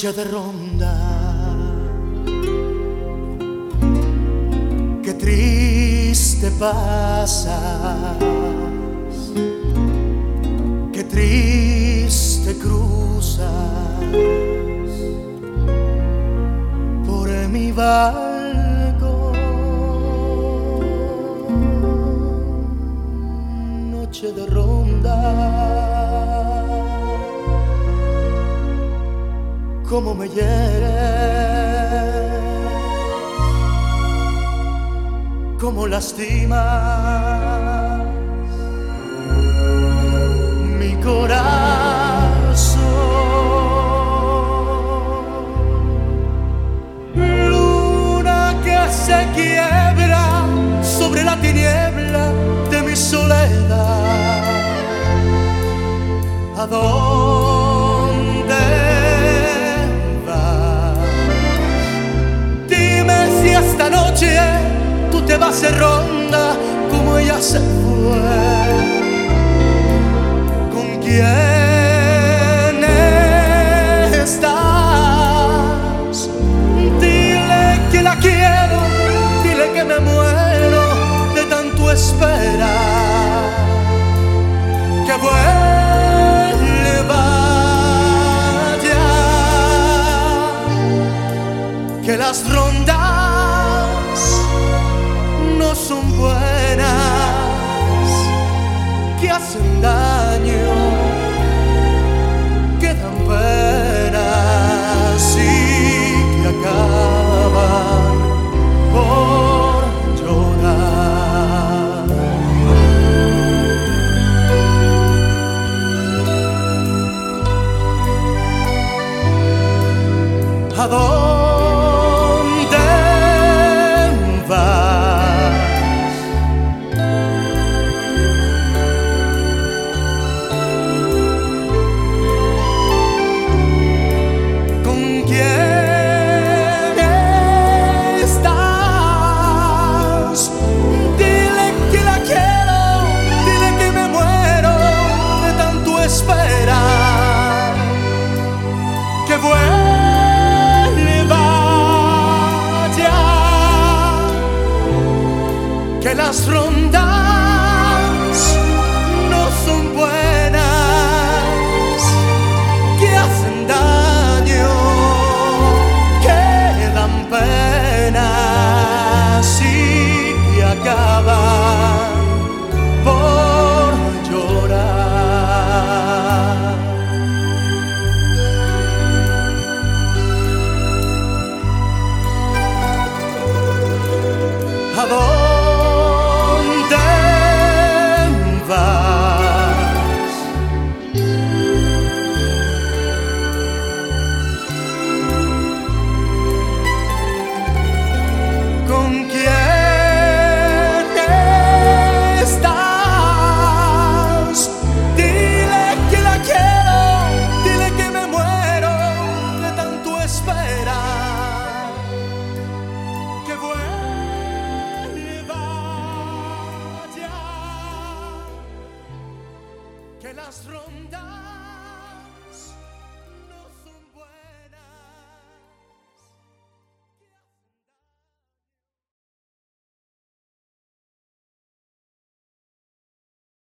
Noche de ronda, qué triste pasas, qué triste cruzas por mi balcón. Noche de ronda, cómo me hieres, cómo lastimas mi corazón. Luna que se quiebra sobre la tiniebla de mi soledad. ¿A dónde esta noche tú te vas de ronda como ella se fue? ¿Con quién estás? Dile que la quiero, dile que me muero de tanto esperar. Que vuelva ya, que las rondas no son buenas, que hacen daño, que dan penas y que acaban por llorar. ¿A dónde vas? ¿Con quién estás? Dile que la quiero, dile que me muero de tanto esperar. Que vuelva ya, que las rondas no son buenas, que hacen daño, que dan penas y que acaban por llorar. ¿A dónde vas? ¿Con quién estás? Dile que la quiero, dile que me muero de tanto esperar. Que vuelva ya, que las rondas